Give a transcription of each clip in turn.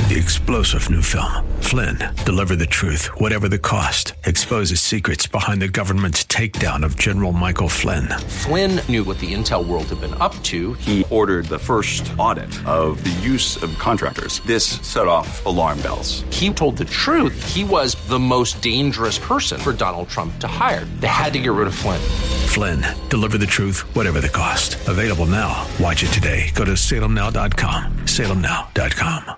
The explosive new film, Flynn, deliver the truth, whatever the cost, exposes secrets behind the government's takedown of General Michael Flynn. Flynn knew what the intel world had been up to. He ordered the first audit of the use of contractors. This set off alarm bells. He told the truth. He was the most dangerous person for Donald Trump to hire. They had to get rid of Flynn. Flynn, deliver the truth, whatever the cost. Available now. Watch it today. Go to salemnow.com. salemnow.com.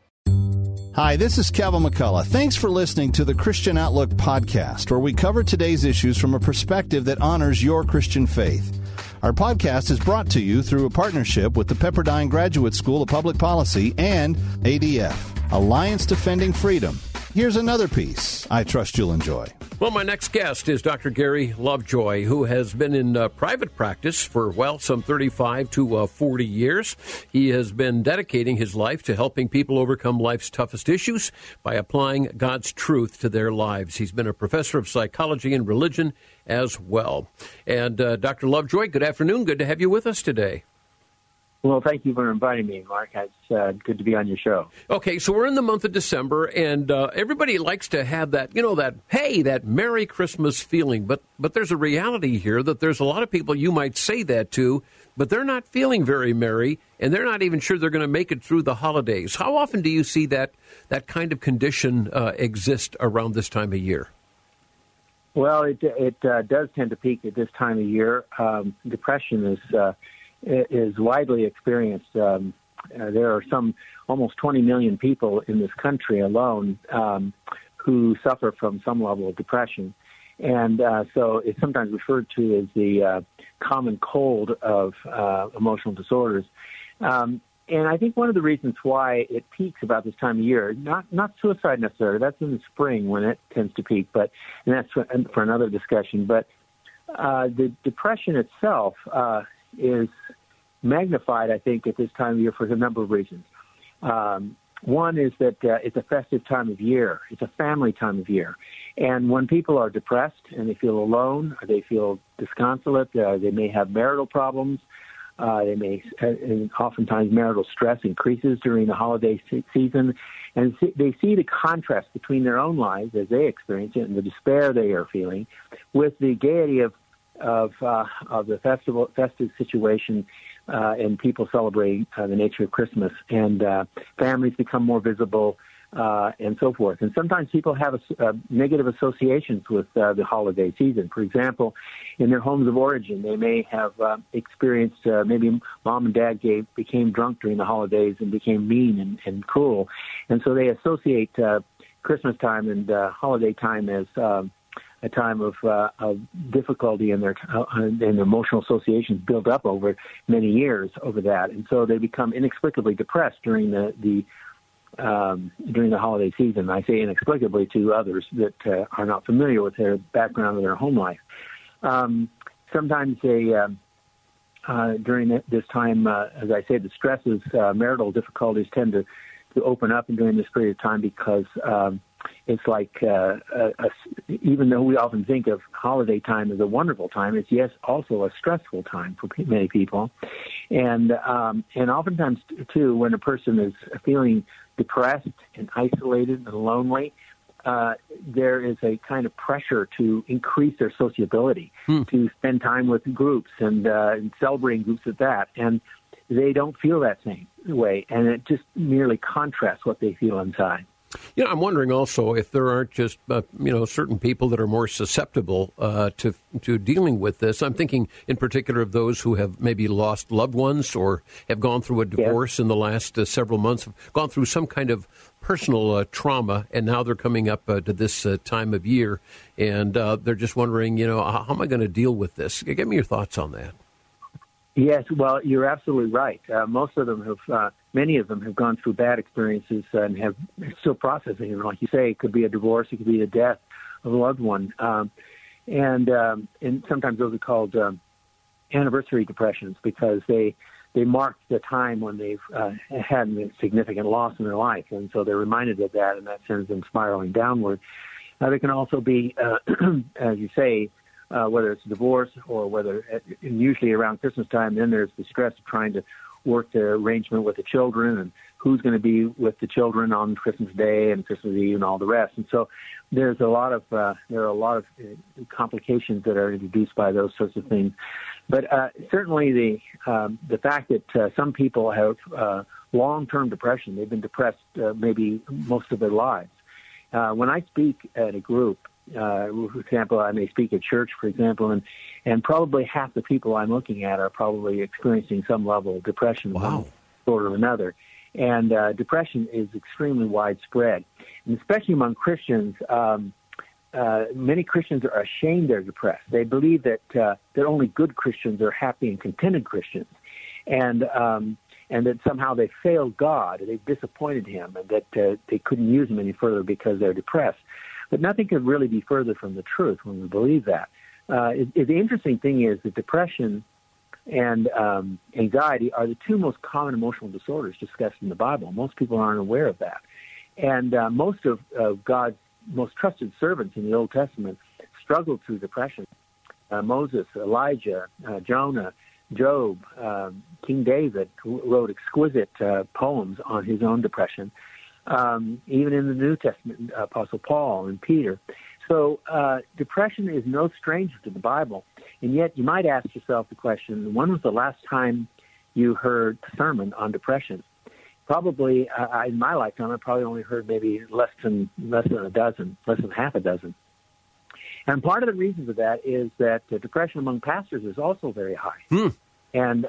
Hi, this is Kevin McCullough. Thanks for listening to the Christian Outlook podcast, where we cover today's issues from a perspective that honors your Christian faith. Our podcast is brought to you through a partnership with the Pepperdine Graduate School of Public Policy and ADF, Alliance Defending Freedom. Here's another piece I trust you'll enjoy. Well, my next guest is Dr. Gary Lovejoy, who has been in private practice for, some 35 to 40 years. He has been dedicating his life to helping people overcome life's toughest issues by applying God's truth to their lives. He's been a professor of psychology and religion as well. And Dr. Lovejoy, good afternoon. Good to have you with us today. Well, thank you for inviting me, Mark. It's good to be on your show. Okay, so we're in the month of December, and everybody likes to have that, that Merry Christmas feeling. But there's a reality here that there's a lot of people you might say that to, but they're not feeling very merry, and they're not even sure they're going to make it through the holidays. How often do you see that kind of condition exist around this time of year? Well, it does tend to peak at this time of year. Depression is widely experienced. There are almost 20 million people in this country alone who suffer from some level of depression. And so it's sometimes referred to as the common cold of emotional disorders. And I think one of the reasons why it peaks about this time of year, not suicide necessarily, that's in the spring when it tends to peak, and that's for another discussion. But the depression itself is magnified, I think, at this time of year for a number of reasons. One is that it's a festive time of year. It's a family time of year. And when people are depressed and they feel alone, or they feel disconsolate, they may have marital problems, and oftentimes marital stress increases during the holiday season, and they see the contrast between their own lives as they experience it and the despair they are feeling with the gaiety of the festive situation and people celebrating the nature of Christmas, and families become more visible and so forth. And sometimes people have negative associations with the holiday season. For example, in their homes of origin, they may have experienced maybe mom and dad became drunk during the holidays and became mean and cruel. And so they associate Christmas time and holiday time as a time of difficulty, and their emotional associations build up over many years over that. And so they become inexplicably depressed during the holiday season. I say inexplicably to others that are not familiar with their background or their home life. Sometimes they, during this time, as I say, the stresses, marital difficulties tend to open up during this period of time because it's like, even though we often think of holiday time as a wonderful time, it's also a stressful time for many people. And oftentimes, too, when a person is feeling depressed and isolated and lonely, there is a kind of pressure to increase their sociability, to spend time with groups and celebrating groups at that. And they don't feel that same way, and it just merely contrasts what they feel inside. I'm wondering also if there aren't just, certain people that are more susceptible to dealing with this. I'm thinking in particular of those who have maybe lost loved ones or have gone through a divorce in the last several months, have gone through some kind of personal trauma, and now they're coming up to this time of year, and they're just wondering, how am I going to deal with this? Give me your thoughts on that. Yes, well, you're absolutely right. Many of them have gone through bad experiences and have still processing. And like you say, it could be a divorce, it could be the death of a loved one, and sometimes those are called anniversary depressions because they mark the time when they've had a significant loss in their life, and so they're reminded of that, and that sends them spiraling downward. There can also be, as you say, whether it's a divorce or usually around Christmas time, then there's the stress of trying to work the arrangement with the children and who's going to be with the children on Christmas Day and Christmas Eve and all the rest. And so there are a lot of complications that are introduced by those sorts of things. But certainly the fact that some people have long-term depression, they've been depressed maybe most of their lives. When I speak at a group, for example, I may speak at church, for example, and probably half the people I'm looking at are probably experiencing some level of depression, one sort or another. And depression is extremely widespread, and especially among Christians. Many Christians are ashamed they're depressed. They believe that only good Christians are happy and contented Christians, and that somehow they failed God, they've disappointed Him, and that they couldn't use Him any further because they're depressed. But nothing could really be further from the truth when we believe that. The interesting thing is that depression and anxiety are the two most common emotional disorders discussed in the Bible. Most people aren't aware of that. And most of God's most trusted servants in the Old Testament struggled through depression. Moses, Elijah, Jonah, Job, King David wrote exquisite poems on his own depression. Even in the New Testament, Apostle Paul and Peter. So depression is no stranger to the Bible. And yet you might ask yourself the question, when was the last time you heard a sermon on depression? Probably, in my lifetime, I probably only heard maybe less than a dozen, less than half a dozen. And part of the reason for that is that depression among pastors is also very high. And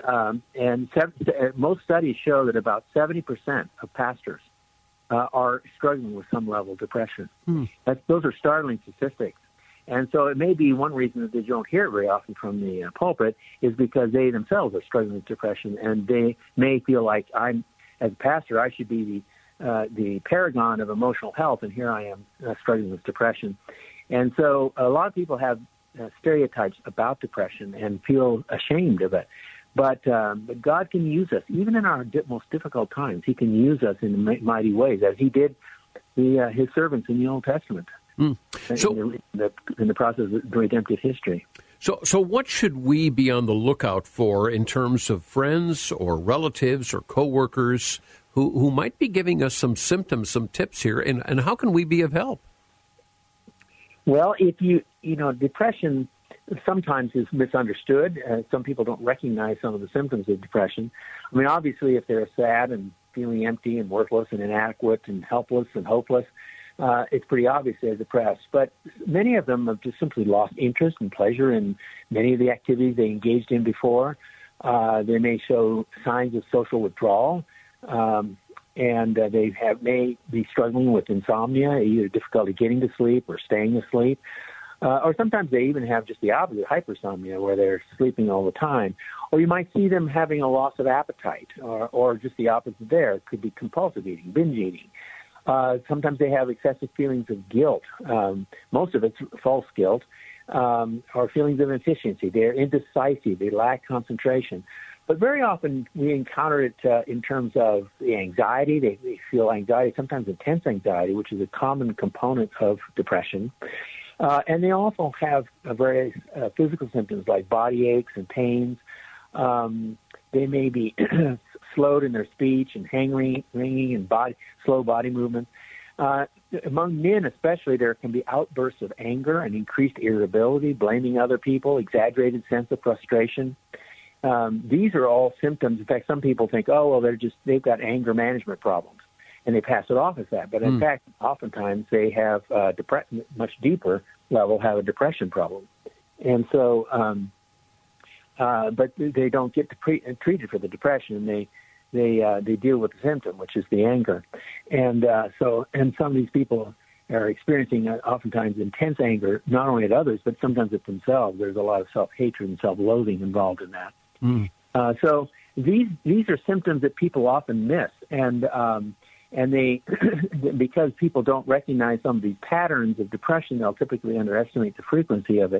most studies show that about 70% of pastors are struggling with some level of depression. Those are startling statistics. And so it may be one reason that you don't hear it very often from the pulpit is because they themselves are struggling with depression, and they may feel like as a pastor, I should be the paragon of emotional health, and here I am struggling with depression. And so a lot of people have stereotypes about depression and feel ashamed of it. But God can use us, even in our most difficult times. He can use us in mighty ways, as He did His servants in the Old Testament, So, in the process of redemptive history. So what should we be on the lookout for in terms of friends or relatives or coworkers who might be giving us some symptoms, some tips here, and how can we be of help? Well, if depression sometimes is misunderstood. Some people don't recognize some of the symptoms of depression. I mean, obviously, if they're sad and feeling empty and worthless and inadequate and helpless and hopeless, it's pretty obvious they're depressed. But many of them have just simply lost interest and pleasure in many of the activities they engaged in before. They may show signs of social withdrawal, and they may be struggling with insomnia, either difficulty getting to sleep or staying asleep. Or sometimes they even have just the opposite, hypersomnia, where they're sleeping all the time. Or you might see them having a loss of appetite, or just the opposite there. It could be compulsive eating, binge eating. Sometimes they have excessive feelings of guilt. Most of it's false guilt, or feelings of inefficiency. They're indecisive. They lack concentration. But very often we encounter it in terms of the anxiety. They feel anxiety, sometimes intense anxiety, which is a common component of depression. And they also have various physical symptoms like body aches and pains. They may be slowed in their speech and ringing and slow body movement. Among men especially, there can be outbursts of anger and increased irritability, blaming other people, exaggerated sense of frustration. These are all symptoms. In fact, some people think, they've got anger management problems, and they pass it off as that. But in fact, oftentimes they have much deeper level have a depression problem, and so, but they don't get treated for the depression. They deal with the symptom, which is the anger, and some of these people are experiencing oftentimes intense anger, not only at others but sometimes at themselves. There's a lot of self-hatred and self-loathing involved in that. So these are symptoms that people often miss, and they, because people don't recognize some of these patterns of depression, they'll typically underestimate the frequency of it.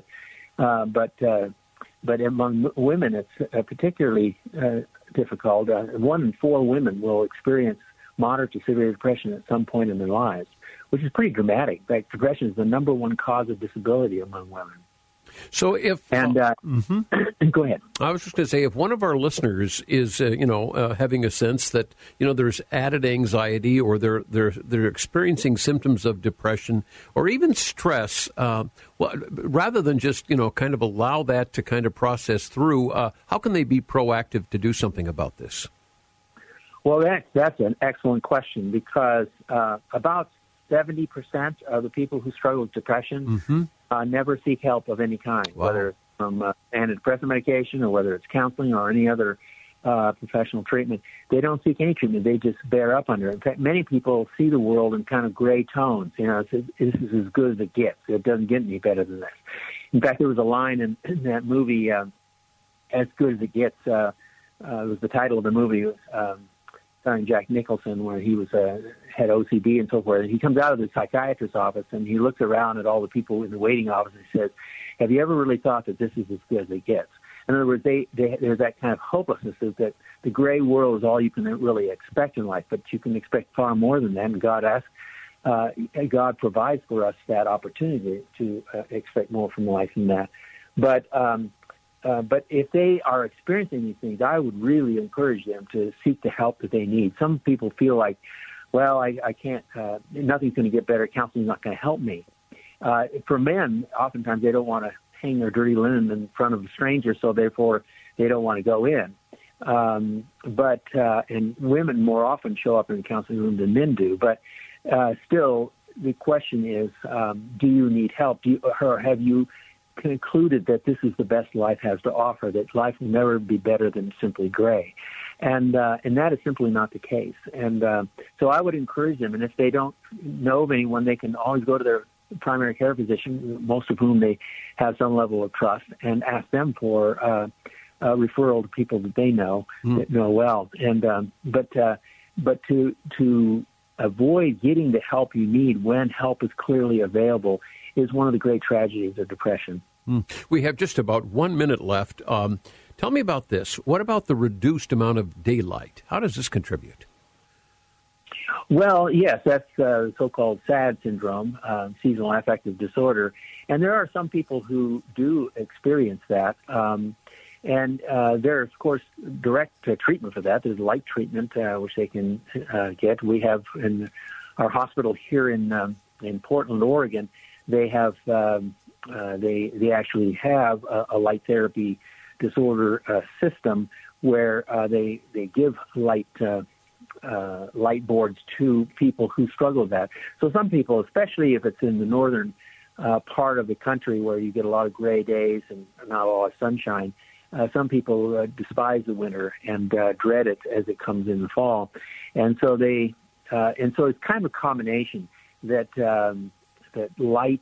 But among women, it's particularly difficult. 1 in 4 women will experience moderate to severe depression at some point in their lives, which is pretty dramatic. In fact, depression is the number one cause of disability among women. So if go ahead. I was just going to say, if one of our listeners is having a sense that there's added anxiety, or they're experiencing symptoms of depression or even stress, rather than just kind of allow that to kind of process through, how can they be proactive to do something about this? Well, that's an excellent question, because about 70% of the people who struggle with depression never seek help of any kind, whether it's from antidepressant medication or whether it's counseling or any other professional treatment. They don't seek any treatment. They just bear up under it. In fact, many people see the world in kind of gray tones. This is as good as it gets. It doesn't get any better than this. In fact, there was a line in that movie, As Good as It Gets. It was the title of the movie. Starring Jack Nicholson, where he was had OCD and so forth. And he comes out of the psychiatrist's office and he looks around at all the people in the waiting office and says, "Have you ever really thought that this is as good as it gets?" In other words, there's that kind of hopelessness that the gray world is all you can really expect in life, but you can expect far more than that. And God provides for us that opportunity to expect more from life than that. But if they are experiencing these things, I would really encourage them to seek the help that they need. Some people feel like, well, I can't, nothing's going to get better. Counseling's not going to help me. For men, oftentimes they don't want to hang their dirty linen in front of a stranger, so therefore they don't want to go in. And women more often show up in the counseling room than men do. But still, the question is, do you need help? Or have you concluded that this is the best life has to offer, that life will never be better than simply gray? And that is simply not the case. And so I would encourage them, and if they don't know of anyone, they can always go to their primary care physician, most of whom they have some level of trust, and ask them for referral to people that they know, that know well. And but to avoid getting the help you need when help is clearly available is one of the great tragedies of depression. We have just about 1 minute left. Tell me about this. What about the reduced amount of daylight? How does this contribute? Well, yes, that's so-called SAD syndrome, seasonal affective disorder. And there are some people who do experience that. And there's, of course, direct treatment for that. There's light treatment, which they can get. We have in our hospital here in Portland, Oregon, they have they actually have a light therapy disorder system where they give light boards to people who struggle with that. So some people, especially if it's in the northern part of the country where you get a lot of gray days and not a lot of sunshine, some people despise the winter and dread it as it comes in the fall. And so so it's kind of a combination that light,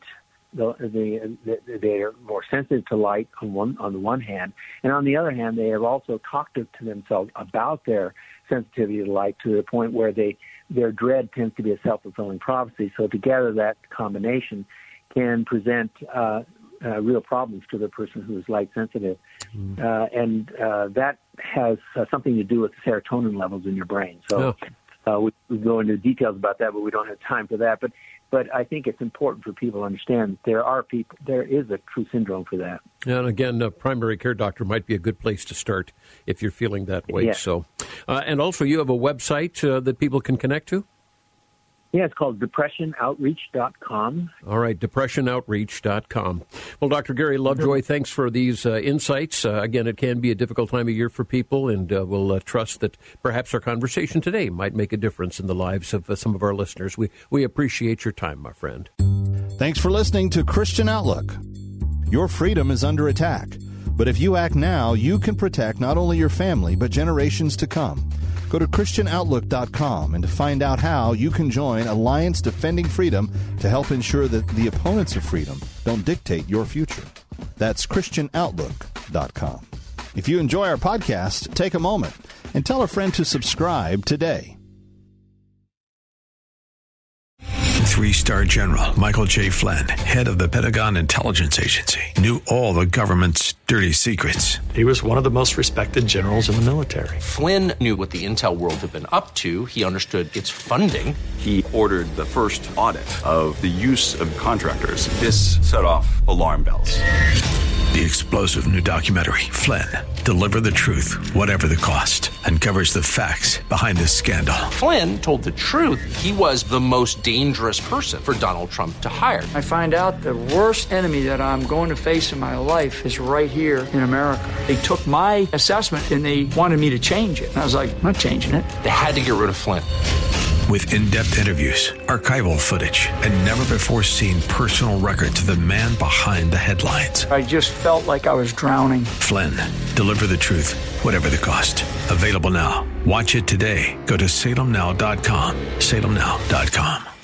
they are more sensitive to light on the one hand, and on the other hand, they have also talked to themselves about their sensitivity to light to the point where their dread tends to be a self-fulfilling prophecy. So together, that combination can present real problems to the person who is light sensitive, and that has something to do with the serotonin levels in your brain. So we go into details about that, but we don't have time for that. But I think it's important for people to understand that there is a true syndrome for that. And again, a primary care doctor might be a good place to start if you're feeling that way. Yes. So, and also you have a website that people can connect to? Yeah, it's called depressionoutreach.com. All right, depressionoutreach.com. Well, Dr. Gary Lovejoy, thanks for these insights. Again, it can be a difficult time of year for people, and we'll trust that perhaps our conversation today might make a difference in the lives of some of our listeners. We appreciate your time, my friend. Thanks for listening to Christian Outlook. Your freedom is under attack, but if you act now, you can protect not only your family, but generations to come. Go to ChristianOutlook.com and to find out how you can join Alliance Defending Freedom to help ensure that the opponents of freedom don't dictate your future. That's ChristianOutlook.com. If you enjoy our podcast, take a moment and tell a friend to subscribe today. 3-star General Michael J. Flynn, head of the Pentagon Intelligence Agency, knew all the government's dirty secrets. He was one of the most respected generals in the military. Flynn knew what the intel world had been up to. He understood its funding. He ordered the first audit of the use of contractors. This set off alarm bells. The explosive new documentary, Flynn, Deliver the Truth, Whatever the Cost, uncovers the facts behind this scandal. Flynn told the truth. He was the most dangerous person for Donald Trump to hire. I find out the worst enemy that I'm going to face in my life is right here in America. They took my assessment and they wanted me to change it. And I was like, I'm not changing it. They had to get rid of Flynn. With in-depth interviews, archival footage, and never-before-seen personal records of the man behind the headlines. I just felt like I was drowning. Flynn, Deliver the Truth, Whatever the Cost. Available now. Watch it today. Go to salemnow.com. salemnow.com.